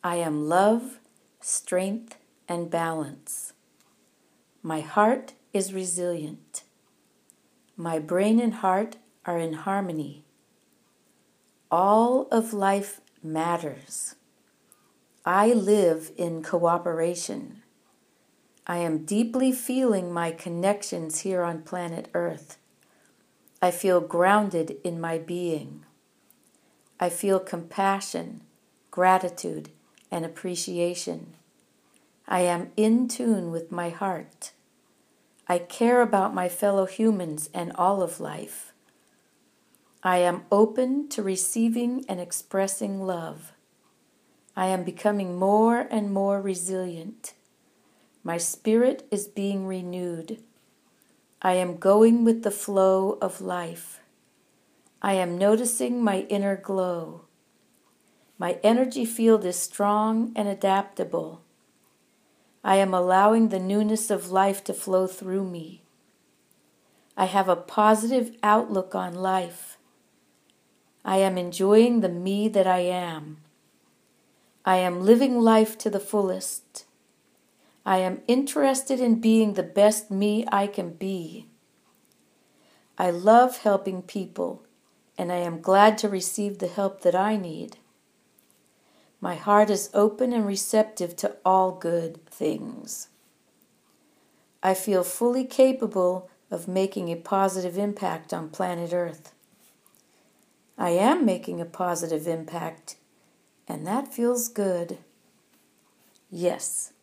I am love, strength, and balance. My heart is resilient. My brain and heart are in harmony. All of life matters. I live in cooperation. I am deeply feeling my connections here on planet Earth. I feel grounded in my being. I feel compassion, gratitude, and appreciation. I am in tune with my heart. I care about my fellow humans and all of life. I am open to receiving and expressing love. I am becoming more and more resilient. My spirit is being renewed. I am going with the flow of life. I am noticing my inner glow. My energy field is strong and adaptable. I am allowing the newness of life to flow through me. I have a positive outlook on life. I am enjoying the me that I am. I am living life to the fullest. I am interested in being the best me I can be. I love helping people, and I am glad to receive the help that I need. My heart is open and receptive to all good things. I feel fully capable of making a positive impact on planet Earth. I am making a positive impact, and that feels good. Yes,